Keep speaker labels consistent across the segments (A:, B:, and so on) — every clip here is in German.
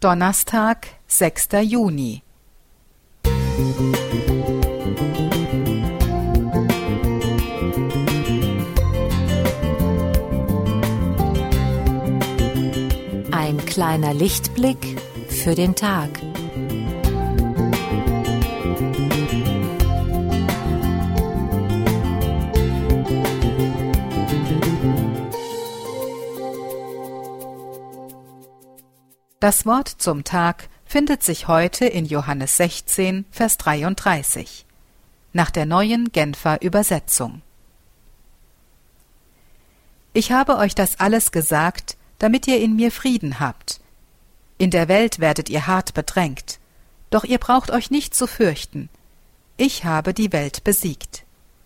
A: Donnerstag, 6. Juni.
B: Ein kleiner Lichtblick für den Tag.
A: Das Wort zum Tag findet sich heute in Johannes 16, Vers 33, nach der neuen Genfer Übersetzung. Ich habe euch das alles gesagt, damit ihr in mir Frieden habt. In der Welt werdet ihr hart bedrängt, doch ihr braucht euch nicht zu fürchten. Ich habe die Welt besiegt.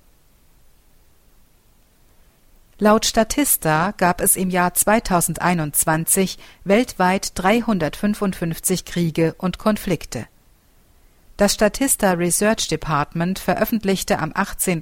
A: Laut Statista gab es im Jahr 2021 weltweit 355 Kriege und Konflikte. Das Statista Research Department veröffentlichte am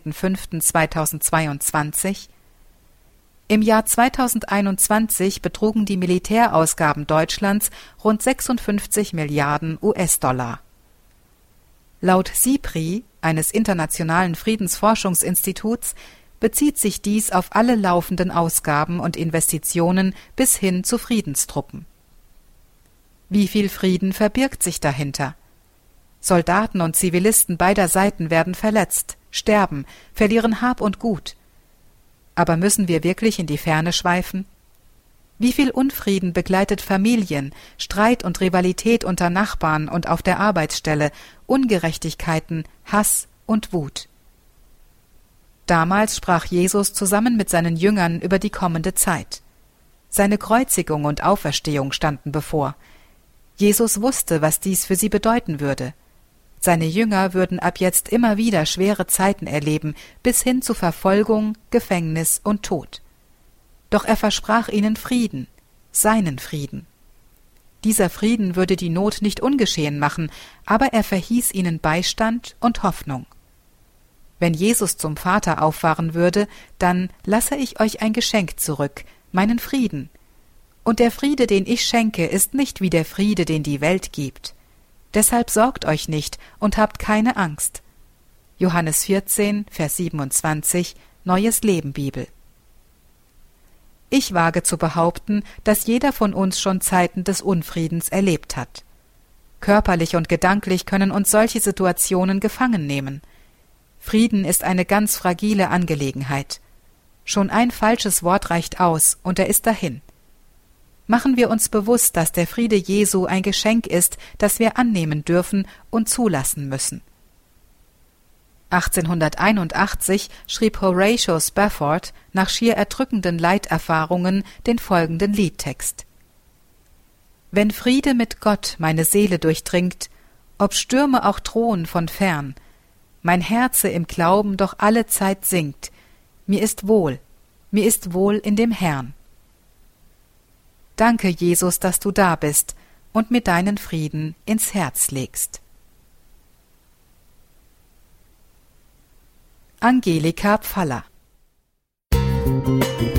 A: 18.05.2022: Im Jahr 2021 betrugen die Militärausgaben Deutschlands rund 56 Milliarden US-Dollar. Laut SIPRI, eines internationalen Friedensforschungsinstituts, bezieht sich dies auf alle laufenden Ausgaben und Investitionen bis hin zu Friedenstruppen. Wie viel Frieden verbirgt sich dahinter? Soldaten und Zivilisten beider Seiten werden verletzt, sterben, verlieren Hab und Gut. Aber müssen wir wirklich in die Ferne schweifen? Wie viel Unfrieden begleitet Familien, Streit und Rivalität unter Nachbarn und auf der Arbeitsstelle, Ungerechtigkeiten, Hass und Wut? Damals sprach Jesus zusammen mit seinen Jüngern über die kommende Zeit. Seine Kreuzigung und Auferstehung standen bevor. Jesus wusste, was dies für sie bedeuten würde. Seine Jünger würden ab jetzt immer wieder schwere Zeiten erleben, bis hin zu Verfolgung, Gefängnis und Tod. Doch er versprach ihnen Frieden, seinen Frieden. Dieser Frieden würde die Not nicht ungeschehen machen, aber er verhieß ihnen Beistand und Hoffnung. Wenn Jesus zum Vater auffahren würde, dann lasse ich euch ein Geschenk zurück, meinen Frieden. Und der Friede, den ich schenke, ist nicht wie der Friede, den die Welt gibt. Deshalb sorgt euch nicht und habt keine Angst. Johannes 14, Vers 27, Neues Leben Bibel. Ich wage zu behaupten, dass jeder von uns schon Zeiten des Unfriedens erlebt hat. Körperlich und gedanklich können uns solche Situationen gefangen nehmen. Frieden ist eine ganz fragile Angelegenheit. Schon ein falsches Wort reicht aus, und er ist dahin. Machen wir uns bewusst, dass der Friede Jesu ein Geschenk ist, das wir annehmen dürfen und zulassen müssen. 1881 schrieb Horatio Spafford nach schier erdrückenden Leiterfahrungen den folgenden Liedtext: Wenn Friede mit Gott meine Seele durchdringt, ob Stürme auch drohen von fern, mein Herze im Glauben doch alle Zeit singt, mir ist wohl in dem Herrn. Danke, Jesus, dass du da bist und mir deinen Frieden ins Herz legst. Angelika Pfaller.